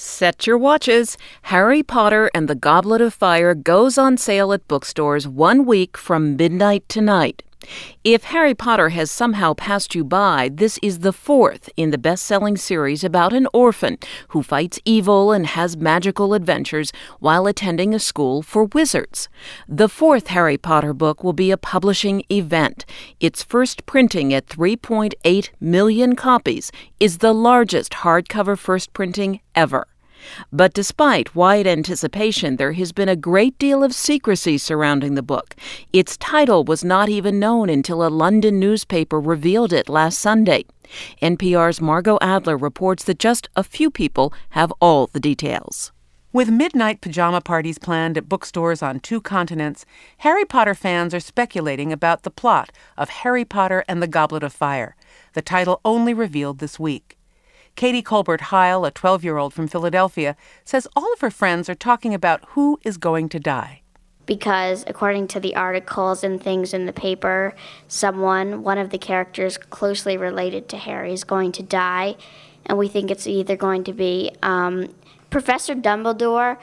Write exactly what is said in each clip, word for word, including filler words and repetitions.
Set your watches. Harry Potter and the Goblet of Fire goes on sale at bookstores one week from midnight tonight. If Harry Potter has somehow passed you by, this is the fourth in the best-selling series about an orphan who fights evil and has magical adventures while attending a school for wizards. The fourth Harry Potter book will be a publishing event. Its first printing at three point eight million copies is the largest hardcover first printing ever. But despite wide anticipation, there has been a great deal of secrecy surrounding the book. Its title was not even known until a London newspaper revealed it last Sunday. N P R's Margot Adler reports that just a few people have all the details. With midnight pajama parties planned at bookstores on two continents, Harry Potter fans are speculating about the plot of Harry Potter and the Goblet of Fire, the title only revealed this week. Katie Colbert-Heil, a twelve-year-old from Philadelphia, says all of her friends are talking about who is going to die. Because according to the articles and things in the paper, someone, one of the characters closely related to Harry, is going to die. And we think it's either going to be um, Professor Dumbledore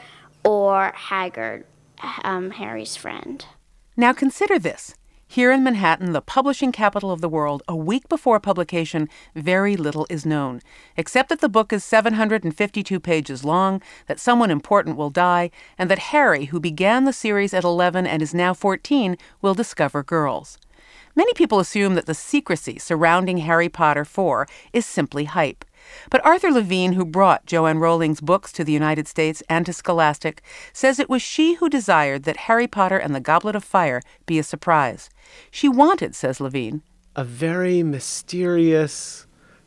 or Hagrid, um, Harry's friend. Now consider this. Here in Manhattan, the publishing capital of the world, a week before publication, very little is known, except that the book is seven hundred fifty-two pages long, that someone important will die, and that Harry, who began the series at eleven and is now fourteen, will discover girls. Many people assume that the secrecy surrounding Harry Potter four is simply hype. But Arthur Levine, who brought Joanne Rowling's books to the United States and to Scholastic, says it was she who desired that Harry Potter and the Goblet of Fire be a surprise. She wanted, says Levine, a very mysterious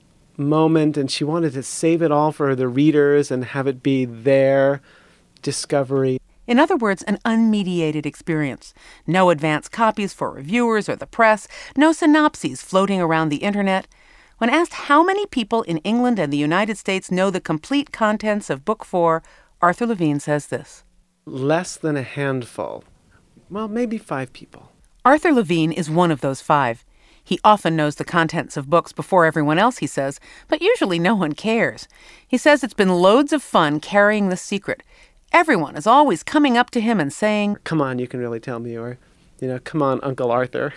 moment, and she wanted to save it all for the readers and have it be their discovery. In other words, an unmediated experience. No advance copies for reviewers or the press, no synopses floating around the internet. When asked how many people in England and the United States know the complete contents of Book Four, Arthur Levine says this. Less than a handful. Well, maybe five people. Arthur Levine is one of those five. He often knows the contents of books before everyone else, he says, but usually no one cares. He says it's been loads of fun carrying the secret. Everyone is always coming up to him and saying, "Come on, you can really tell me," or, you know, "Come on, Uncle Arthur."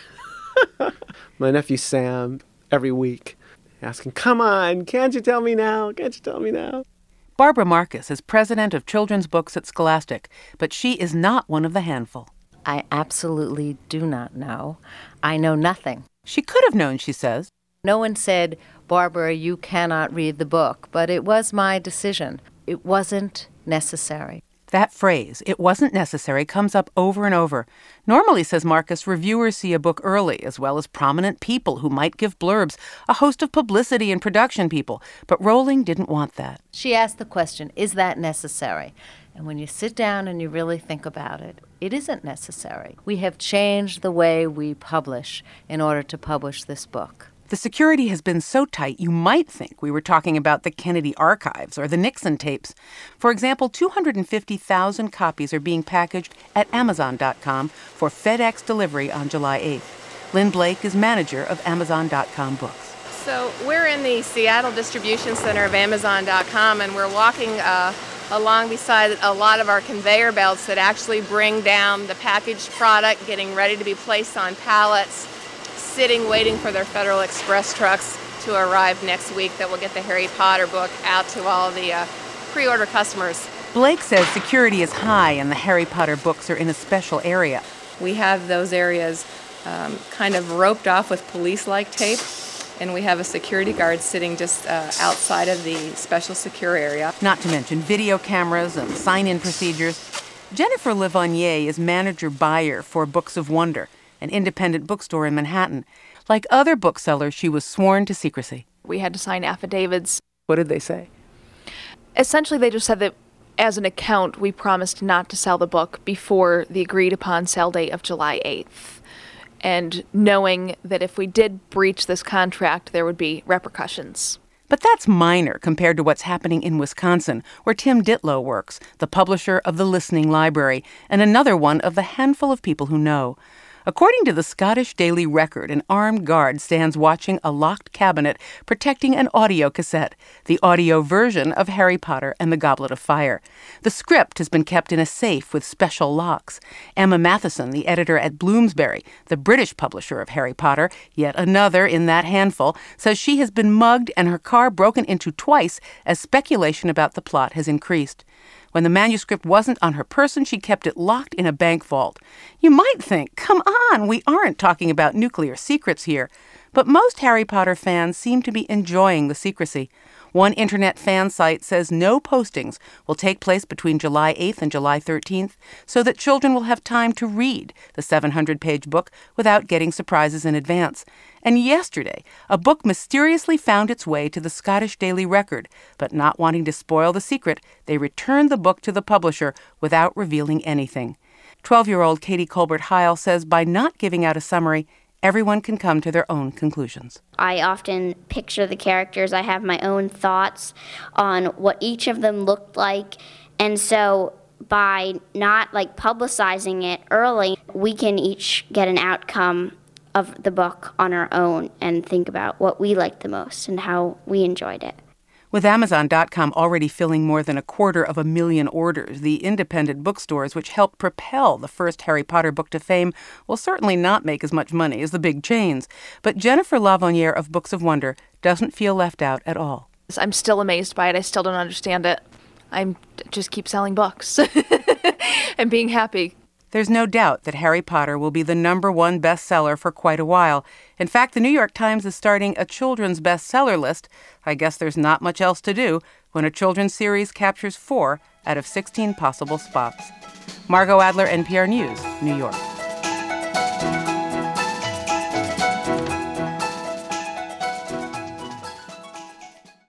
My nephew Sam, every week, asking, "Come on, can't you tell me now? Can't you tell me now?" Barbara Marcus is president of children's books at Scholastic, but she is not one of the handful. I absolutely do not know. I know nothing. She could have known, she says. No one said, "Barbara, you cannot read the book," but it was my decision. It wasn't necessary. That phrase, "it wasn't necessary," comes up over and over. Normally, says Marcus, reviewers see a book early, as well as prominent people who might give blurbs, a host of publicity and production people. But Rowling didn't want that. She asked the question, is that necessary? And when you sit down and you really think about it, it isn't necessary. We have changed the way we publish in order to publish this book. The security has been so tight you might think we were talking about the Kennedy archives or the Nixon tapes. For example, two hundred fifty thousand copies are being packaged at Amazon dot com for FedEx delivery on July eighth. Lynn Blake is manager of Amazon dot com books. So we're in the Seattle distribution center of Amazon dot com, and we're walking uh, along beside a lot of our conveyor belts that actually bring down the packaged product, getting ready to be placed on pallets, sitting waiting for their Federal Express trucks to arrive next week that will get the Harry Potter book out to all the uh, pre-order customers. Blake says security is high and the Harry Potter books are in a special area. We have those areas um, kind of roped off with police-like tape, and we have a security guard sitting just uh, outside of the special secure area. Not to mention video cameras and sign-in procedures. Jennifer Livonier is manager buyer for Books of Wonder, an independent bookstore in Manhattan. Like other booksellers, she was sworn to secrecy. We had to sign affidavits. What did they say? Essentially, they just said that as an account, we promised not to sell the book before the agreed-upon sale date of July eighth. And knowing that if we did breach this contract, there would be repercussions. But that's minor compared to what's happening in Wisconsin, where Tim Ditlow works, the publisher of The Listening Library, and another one of the handful of people who know. According to the Scottish Daily Record, an armed guard stands watching a locked cabinet protecting an audio cassette, the audio version of Harry Potter and the Goblet of Fire. The script has been kept in a safe with special locks. Emma Matheson, the editor at Bloomsbury, the British publisher of Harry Potter, yet another in that handful, says she has been mugged and her car broken into twice as speculation about the plot has increased. When the manuscript wasn't on her person, she kept it locked in a bank vault. You might think, come on, we aren't talking about nuclear secrets here. But most Harry Potter fans seem to be enjoying the secrecy. One internet fan site says no postings will take place between July eighth and July thirteenth so that children will have time to read the seven hundred page book without getting surprises in advance. And yesterday, a book mysteriously found its way to the Scottish Daily Record, but not wanting to spoil the secret, they returned the book to the publisher without revealing anything. twelve-year-old Katie Colbert-Heil says by not giving out a summary, everyone can come to their own conclusions. I often picture the characters. I have my own thoughts on what each of them looked like. And so by not like publicizing it early, we can each get an outcome of the book on our own and think about what we liked the most and how we enjoyed it. With Amazon dot com already filling more than a quarter of a million orders, the independent bookstores which helped propel the first Harry Potter book to fame will certainly not make as much money as the big chains. But Jennifer Lavoniere of Books of Wonder doesn't feel left out at all. I'm still amazed by it. I still don't understand it. I'm just keep selling books and being happy. There's no doubt that Harry Potter will be the number one bestseller for quite a while. In fact, the New York Times is starting a children's bestseller list. I guess there's not much else to do when a children's series captures four out of sixteen possible spots. Margot Adler, N P R News, New York.